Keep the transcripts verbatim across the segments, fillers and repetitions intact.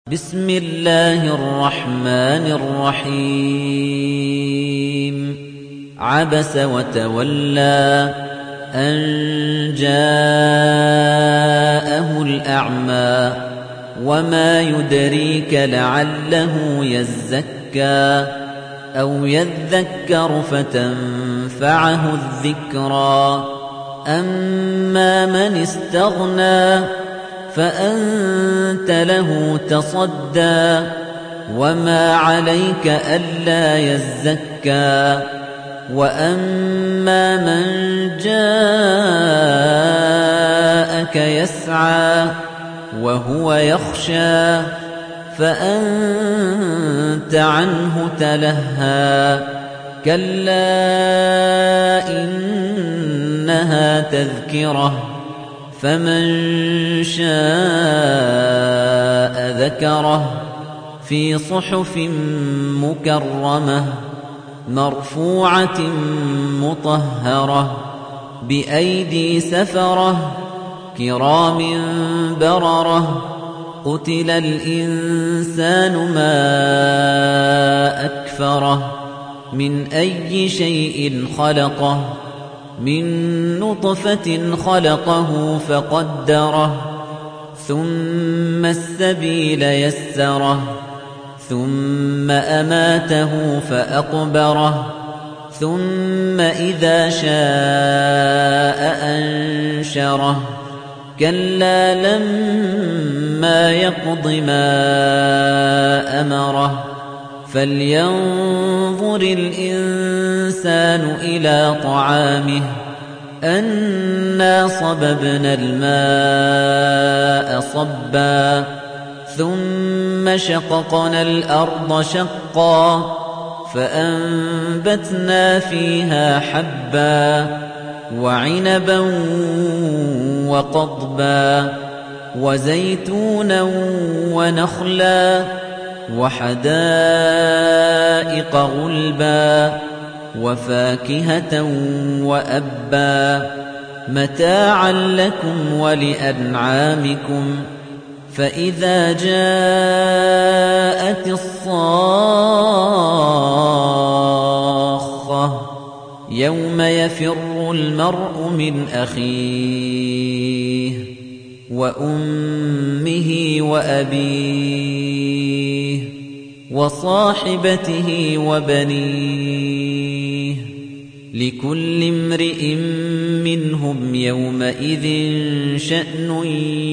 بسم الله الرحمن الرحيم عبس وتولى أن جاءه الأعمى وما يدريك لعله يزكى أو يذكر فتنفعه الذكرى أما من استغنى فأنت له تصدى وما عليك ألا يزكى وأما من جاءك يسعى وهو يخشى فأنت عنه تلهى كلا إنها تذكرة فمن شاء ذكره في صحف مكرمة مرفوعة مطهرة بأيدي سفرة كرام بررة قتل الإنسان ما أكفره من أي شيء خلقه من نطفة خلقه فقدره ثم السبيل يسره ثم أماته فأقبره ثم إذا شاء أنشره كلا لما يقض ما أمره فلينظر الإنسان إلى طعامه أنا صببنا الماء صبا ثم شققنا الأرض شقا فأنبتنا فيها حبا وعنبا وقضبا وزيتونا ونخلا وحدائق غلبا وفاكهة وأبا متاعا لكم ولأنعامكم فإذا جاءت الصاخة يوم يفر المرء من أخيه وأمه وأبيه وصاحبته وبنيه لكل امرئ منهم يومئذ شأن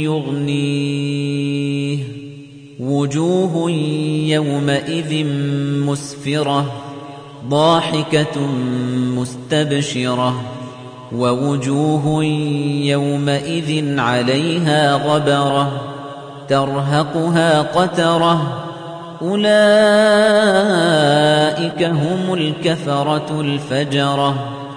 يغنيه وجوه يومئذ مسفرة ضاحكة مستبشرة ووجوه يومئذ عليها غبرة ترهقها قترة أولئك هم الكفرة الفجرة